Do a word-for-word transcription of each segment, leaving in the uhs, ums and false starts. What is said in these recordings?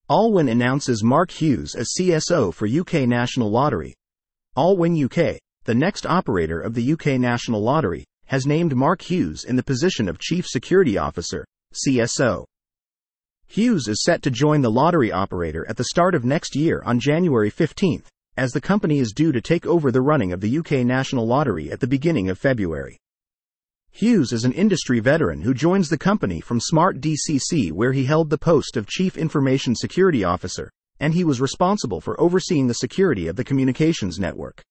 Allwyn announces Mark Hughes as C S O for U K National Lottery. Allwyn U K, the next operator of the U K National Lottery, has named Mark Hughes in the position of Chief Security Officer, C S O. Hughes is set to join the lottery operator at the start of next year on January fifteenth, as the company is due to take over the running of the U K National Lottery at the beginning of February. Hughes is an industry veteran who joins the company from Smart D C C, where he held the post of Chief Information Security Officer, and he was responsible for overseeing the security of the communications network.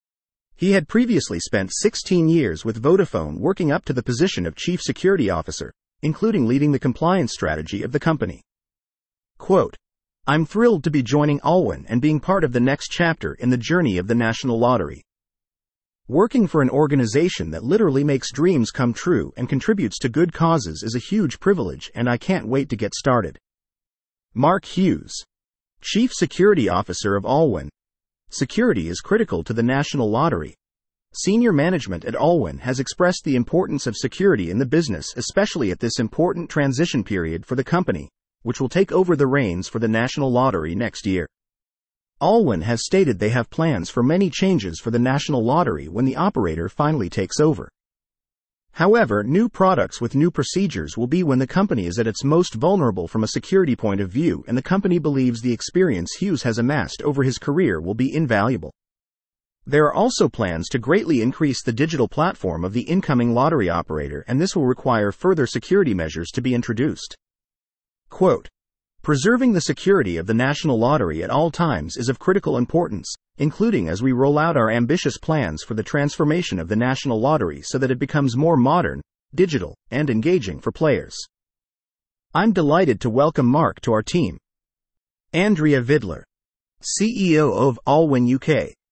He had previously spent sixteen years with Vodafone working up to the position of Chief Security Officer, including leading the compliance strategy of the company. Quote, "I'm thrilled to be joining Allwyn and being part of the next chapter in the journey of the National Lottery. Working for an organization that literally makes dreams come true and contributes to good causes is a huge privilege, and I can't wait to get started." Mark Hughes, Chief Security Officer of Allwyn. Security is critical to the National Lottery. Senior management at Allwyn has expressed the importance of security in the business, especially at this important transition period for the company, which will take over the reins for the National Lottery next year. Allwyn has stated they have plans for many changes for the National Lottery when the operator finally takes over. However, new products with new procedures will be when the company is at its most vulnerable from a security point of view, and the company believes the experience Hughes has amassed over his career will be invaluable. There are also plans to greatly increase the digital platform of the incoming lottery operator, and this will require further security measures to be introduced. Quote, "Preserving the security of the National Lottery at all times is of critical importance, including as we roll out our ambitious plans for the transformation of the National Lottery so that it becomes more modern, digital, and engaging for players. I'm delighted to welcome Mark to our team." Andrea Vidler, C E O of Allwyn U K.